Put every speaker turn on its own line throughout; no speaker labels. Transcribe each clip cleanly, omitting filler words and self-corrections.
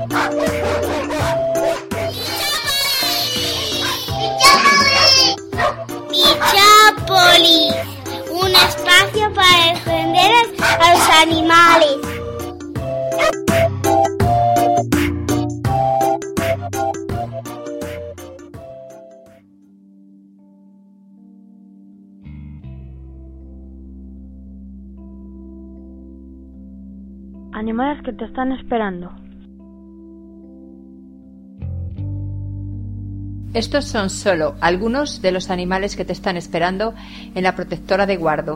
Bichópolis, un espacio para defender a los animales.
Animales que te están esperando.
Estos son solo algunos de los animales que te están esperando en la protectora de Guardo.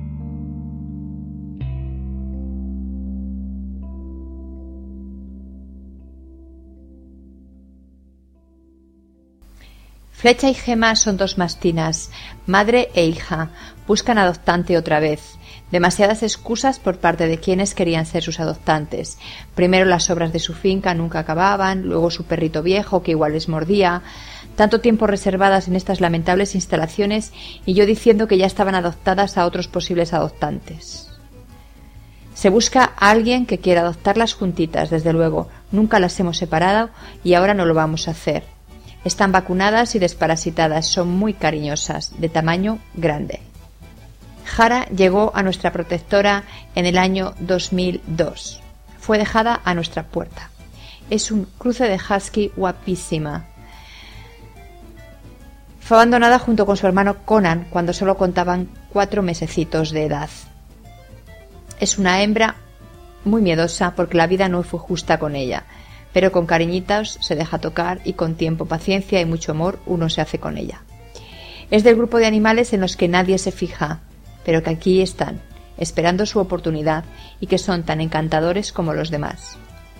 Flecha y Gema son dos mastinas, madre e hija. Buscan adoptante otra vez. Demasiadas excusas por parte de quienes querían ser sus adoptantes. Primero las obras de su finca nunca acababan, luego su perrito viejo que igual les mordía. Tanto tiempo reservadas en estas lamentables instalaciones y yo diciendo que ya estaban adoptadas a otros posibles adoptantes. Se busca a alguien que quiera adoptarlas juntitas, desde luego. Nunca las hemos separado y ahora no lo vamos a hacer. Están vacunadas y desparasitadas, son muy cariñosas, de tamaño grande. Jara llegó a nuestra protectora en el año 2002. Fue dejada a nuestra puerta. Es un cruce de husky guapísima. Fue abandonada junto con su hermano Conan cuando solo contaban 4 mesecitos de edad. Es una hembra muy miedosa porque la vida no fue justa con ella, pero con cariñitos se deja tocar y con tiempo, paciencia y mucho amor uno se hace con ella. Es del grupo de animales en los que nadie se fija, pero que aquí están, esperando su oportunidad y que son tan encantadores como los demás.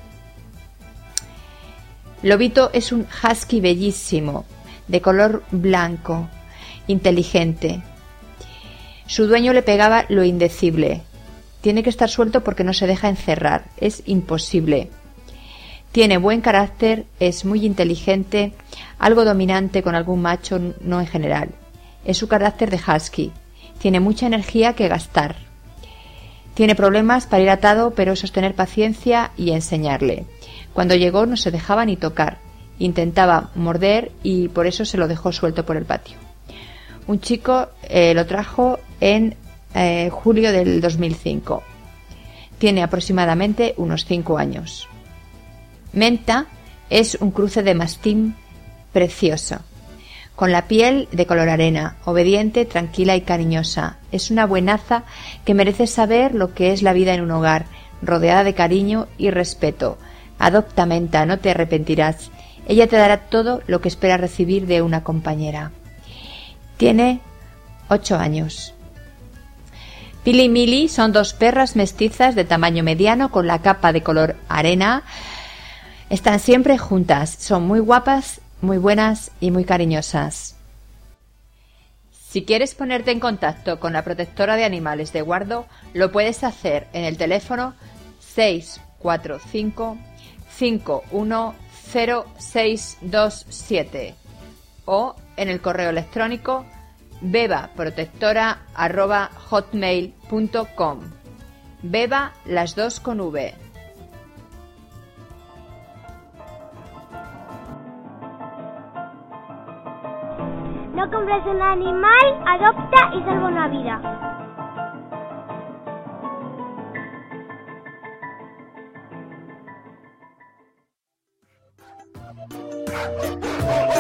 Lobito es un husky bellísimo, de color blanco, inteligente. Su dueño le pegaba lo indecible. Tiene que estar suelto porque no se deja encerrar, es imposible. Tiene buen carácter, es muy inteligente, algo dominante con algún macho, no en general. Es su carácter de husky. Tiene mucha energía que gastar. Tiene problemas para ir atado, pero eso es tener paciencia y enseñarle. Cuando llegó no se dejaba ni tocar. Intentaba morder y por eso se lo dejó suelto por el patio. Un chico lo trajo en julio del 2005. Tiene aproximadamente unos 5 años. Menta es un cruce de mastín precioso, con la piel de color arena, obediente, tranquila y cariñosa. Es una buenaza que merece saber lo que es la vida en un hogar, rodeada de cariño y respeto. Adopta Menta, no te arrepentirás. Ella te dará todo lo que espera recibir de una compañera. Tiene 8 años. Pili y Mili son 2 perras mestizas de tamaño mediano con la capa de color arena. Están siempre juntas, son muy guapas, muy buenas y muy cariñosas. Si quieres ponerte en contacto con la protectora de animales de Guardo, lo puedes hacer en el teléfono 645 510627 o en el correo electrónico bebaprotectora@hotmail.com. Beba, las 2 con V.
No compres un animal, adopta y salva una vida.